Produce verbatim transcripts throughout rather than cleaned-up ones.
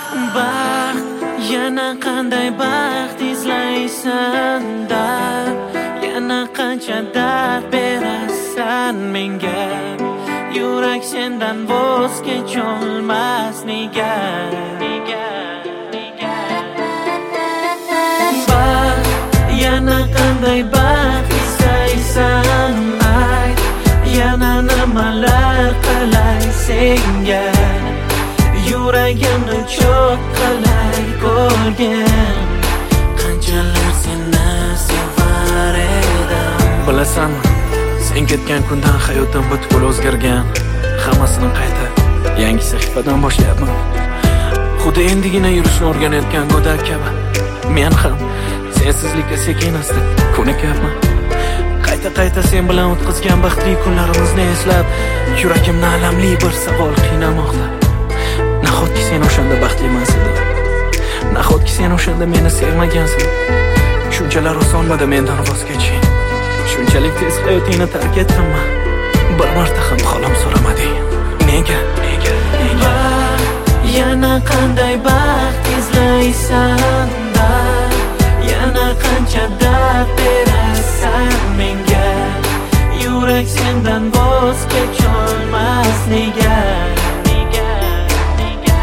baxt, yana qanday baxt izlaysan dard, yana qancha dard berasan menga. Yurak sendan voz kecholmas nega, nega, nega. Baxt, yana qanday baxt izlaysan ayt, yana nimalar qilay senga. Yuragimni cho'q qilay ko'rgin, qanchalar seni sevar edim. Bilasanmi, sen ketgan kundan hayotim butkul o'zgargan. Hammasini qayta yangi sahifadan boshlayapman. Xuddi endigina yurishni o'rganayotgan go'dak kabi men ham sensizlikka sekin-asta ko'nikyapman. Qayta-qayta sen bilan o'tkazgan baxtli kunlarimizni eslab, yuragimni alamli bir savol qiynamoqda. Nahotki sen o'shanda baxtli emasding? Nahotki sen o'shanda meni sevmagansan? Shunchalar osonmidi mendan voz keching. Shunchalik tez hayotingni tark etdimmi? Bir marta ham holam so'ramading. Nega? Nega? Nega? Yana qanday baxt izlaysan dard, yana qancha dard berasan menga. Yurak sendan voz kecholmas nega, nega, nega.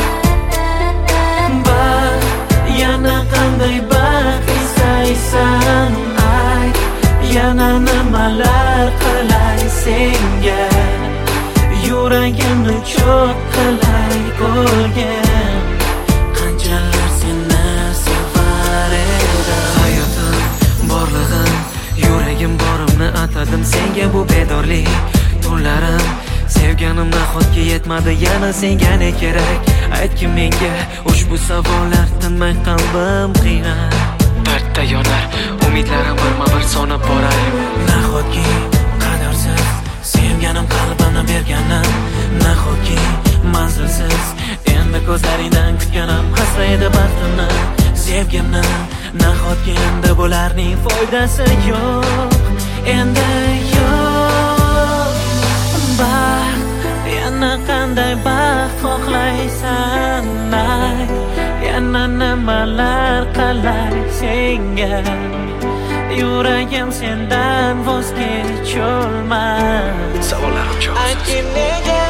Baxt, yana qanday baxt izlaysan ayt, yana nimalar qilay senga. Yuragimni cho'q qilay ko'rgin, qanchalar seni sevar edim. Hayotim, borlig'im, yuragim borimni atadim senga. Bu bedorlik tunlarim, sevganim nahotki yetmadi, yana senga ne kerak? Aytgin menga ushbu savollar, tinmay qalbim qiynab. Dardda yonar umidlarim birma-bir sonib borar. Nahotki qadrsiz sevganim qalbimni berganim, nahotki manzilsiz endi ko'zlaringdan kutganim hasraydi baxtimni, sevgimni. Nahotki endi bularning foydasi yo'q, endi yo'q. Baxt, yana qanday baxt xohlaysan ayt, yana nimalar qilay senga. Yuragim sendan voz kecholmas. Savollarim cho'q. Aytgin nega?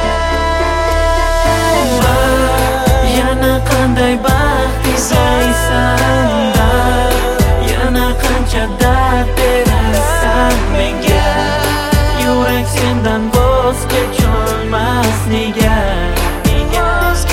Yana qanday baxt izlaysan dard, yana qancha dard berasan menga. Yurak sendan voz kecholmas nega, nega,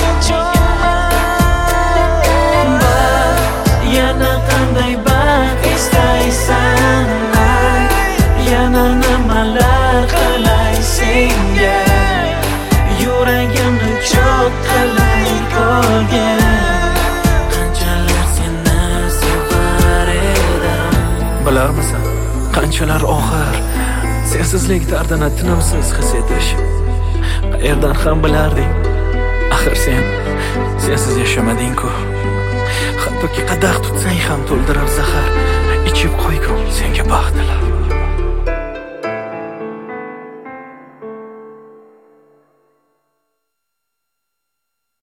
baxt, yana qanday baxt izlaysan ayt, yana nimalar qilay senga. Yuragimni cho'q qilay ko'rgin, qanchalar seni sevar edim. Bilarmisan, qanchalar og'ir sensizlik dardini tinimsiz his etish. Qayerdan ham bilarding? Axir sen sensiz yashamading-ku. Hattoki qadah tutsang ham to'ldirar zahar, ichib qo'ygum senga baxt tilab.